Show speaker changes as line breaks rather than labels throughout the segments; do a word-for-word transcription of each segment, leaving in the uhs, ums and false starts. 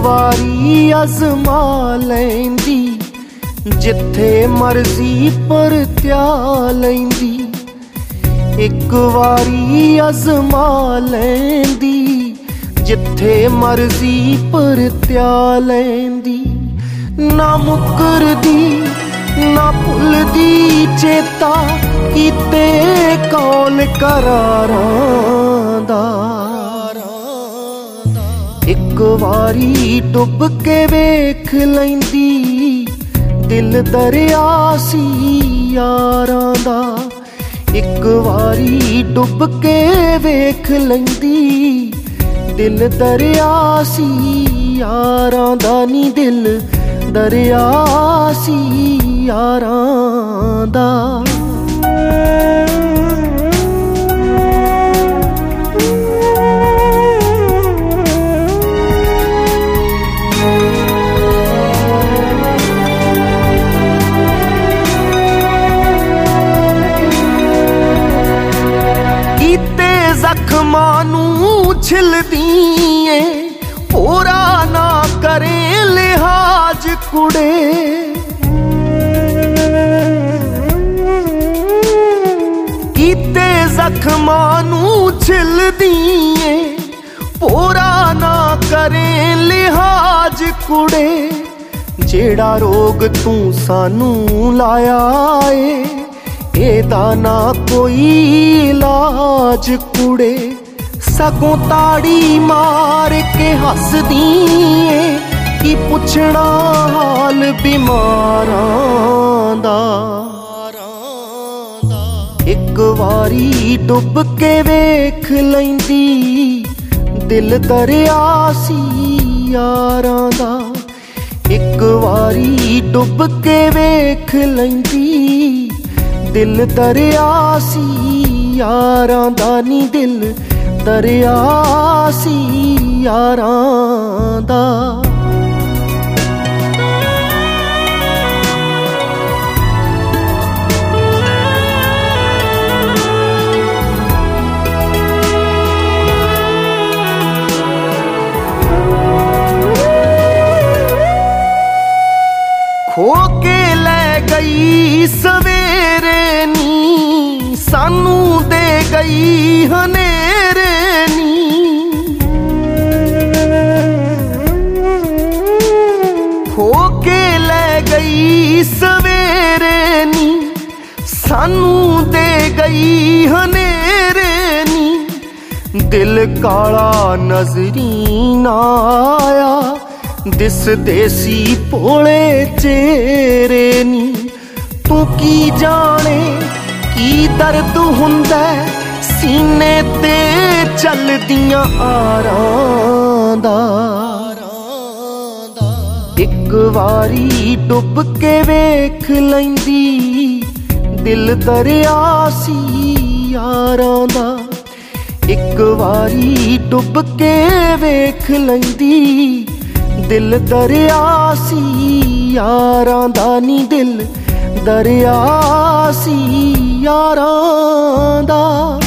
वारी अजमा लैंदी, जिथे मर्जी परत्या लैंदी। एक वारी अजमा लैंदी, जिथे मर्जी परत्या लैंदी। ना मुकरदी ना भुलदी चेता, कीते कौल करारां दा। एक वारी डुब के वेख लैंदी, दिल दरिया सी यारां दा। एक वारी डुब के वेख लैंदी, दिल दरिया सी यारां दा नी। दिल दरिया सी यारां दा। जख्मां नूं छिलदी ऐ, पूरा ना करे लिहाज कुड़े। कीते जख्मां नूं छिलदी ऐ, पूरा ना करे लिहाज कुड़े। जेड़ा रोग तू सानू लाया ए, एदा ना कोई इलाज कुड़े। सगों ताड़ी मार के हसदी ऐ, कि पुछना हाल बीमारां दा। एक वारी डुब के वेख लैंदी, दिल दरिया सी यारां दा। एक वारी डुब के वेख लैंदी, दिल दरिया सी यारां दा नी। दिल दरिया सी यारां दा। खो के ले गई सवेरे नी, सानू दे गई हनेरे नी। खो के ले गई सवेरे नी, सानू दे गई हनेरे नी। दिल काला नजरी ना आया, दिस देसी भोले चेहरे नी। तू की जाने की दर्द हुंदा सीने ते चलदियां आरां दा। एक वारी डुब के वेख लैंदी, दिल दरिया सी यारां दा। एक वारी डुब के वेख लैंदी, दिल दरिया सी यारां दा नी। दिल दरिया सी यारां दा।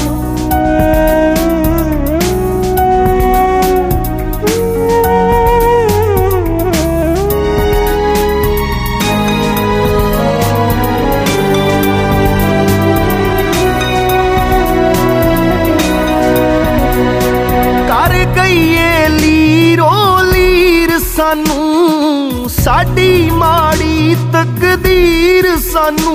कर गईए लीरो लीर सानू, साडी माड़ी तकदीर सानू।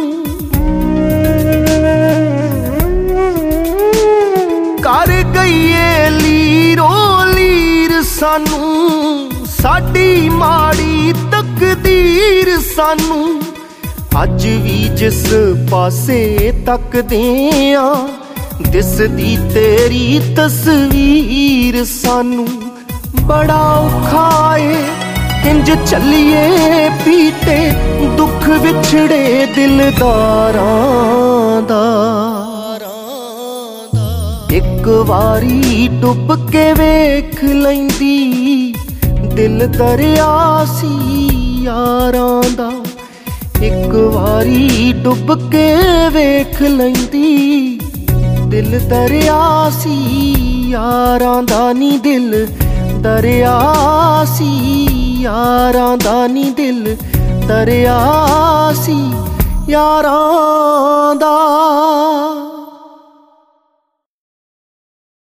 कर गईए लीरो लीर सानू, साडी माड़ी तकदीर सानू। अज भी जिस पासे तकदे आ, दिसदी तेरी तस्वीर सानू। बड़ा औखा ए इंज चलिए पीटे, दुख विछड़े दिलदारां दा। एक वारी डुब के वेख लैंदी, दिल दरिया सी यारां दा। एक वारी डुब के वेख लैंदी, दिल दरिया सी यारां दा नी। दिल ਦਰਿਆ ਸੀ ਯਾਰਾਂ ਦਾ ਨੀ ਦਿਲ ਦਰਿਆ ਸੀ ਯਾਰਾਂ ਦਾ।